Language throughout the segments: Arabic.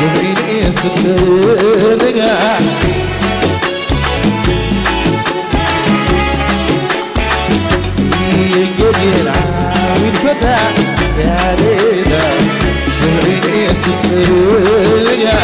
شوفيني سكرنك الجدير عاوي الفتى يا ليلى شوفيني سكرنك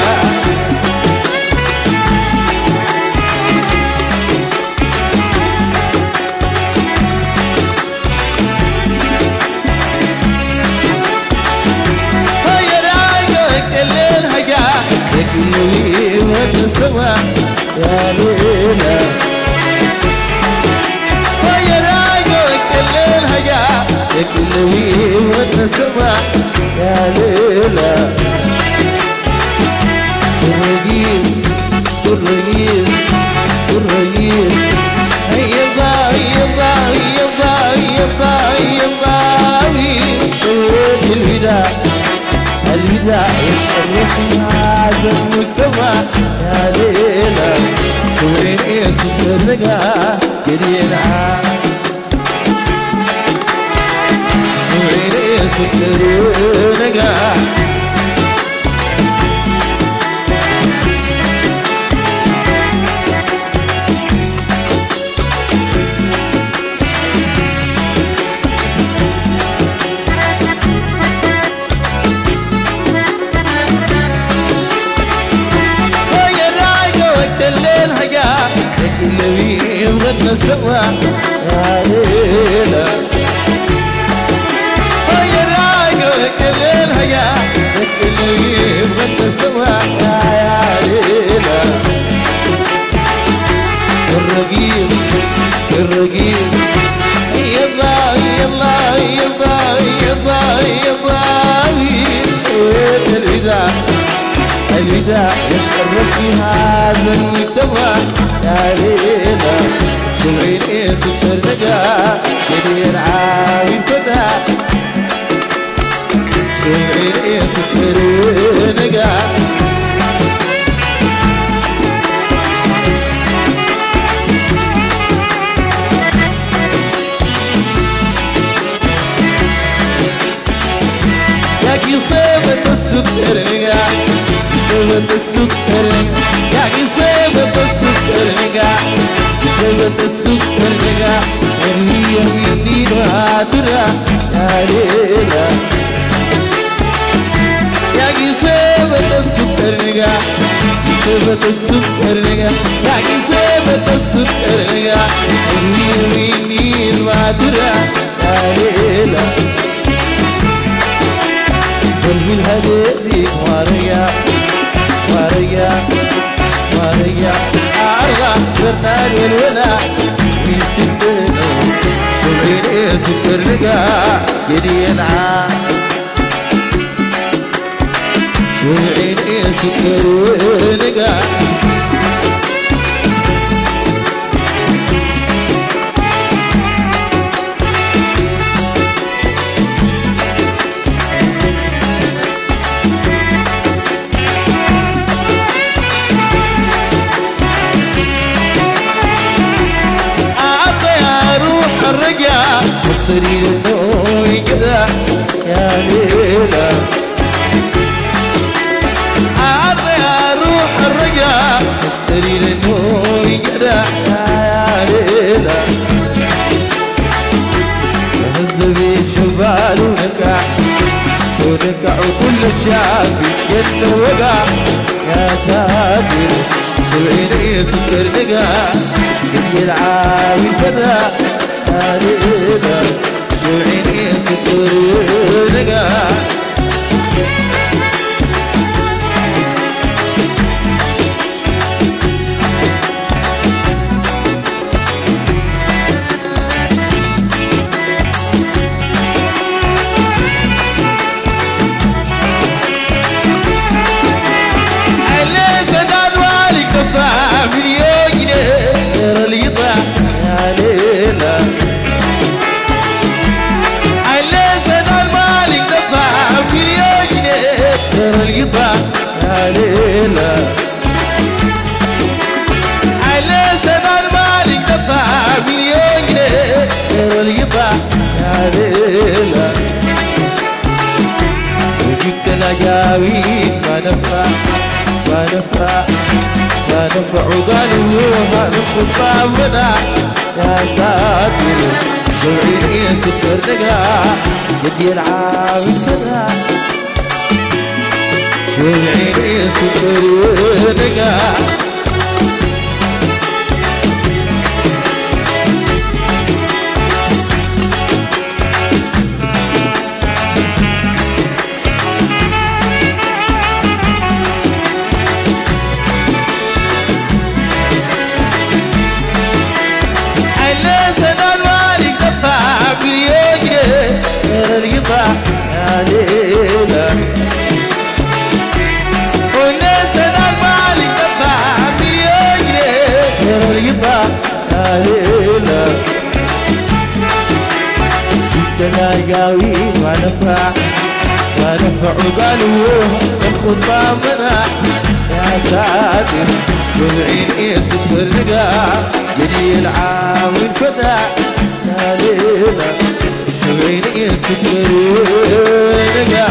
اللي ونسوى يا ليلى ويا رايقك الليل هجا اللي ونسوى يا ليلى الرقيب الرقيب الرقيب هيا ضاوي ضاوي ضاوي ضاوي ضاوي الوداع الوداع يشرفني هذا المجتمع يا ليلى شوفيني سكرنك جدينا شوفيني سكرنك الليل هجا اللي يبغى سوا يا ليلى يا رايقك الليل هجا اللي يبغى سوا يا ليلى الرقيب الرقيب يلا يلا يلا يلا يلا الوداع الوداع يشرف في هذا المجتمع يا ليلى شوفيني سكرنك جدير عاوي فتى شوفيني سكرنك ياكي صيبة السكرنك صيبة السكرنك ياكي صيبة السكرنك صيبة السكرنك هي مني بهادرة يا ليلى ياكي صيبة السكرنك صيبة السكرنك ياكي صيبة السكرنك هي مني بهادرة يا ليلى قلبي الهديك واريا واريا واريا أرغى برنال والولا ويستنو شوفيني سكرنك جدينا شوفيني سكرنك سرير النوم كذا يا ليلى عطي يا روح الرجا سرير النوم كذا يا ليلى هز بالشبال ونكع ونكع وكل الشعب يتوقع يا ساتر شوفيني سكرنك يلعب كذا يا ليلى شوفيني سكرنك يا ليلى على سنة المالك دفع مليون جنيه غير القطع يا ليلى وجبت الأجاويد ما نفع ما نفع قالوها نخطى ودا يا ساتر جمعيني سكر نقا بدي العاوي كذا جمعيني سكر نقا يا ليلى والناس انا مالي دفع مليون جنيه يرضى يا ليلى انت لاقاوي ما نفع وقالوا الخطبه منع يا ساتر جمعيني سكر رقا جدي العاوي الفدع يا ليلى جمعيني سكر رقا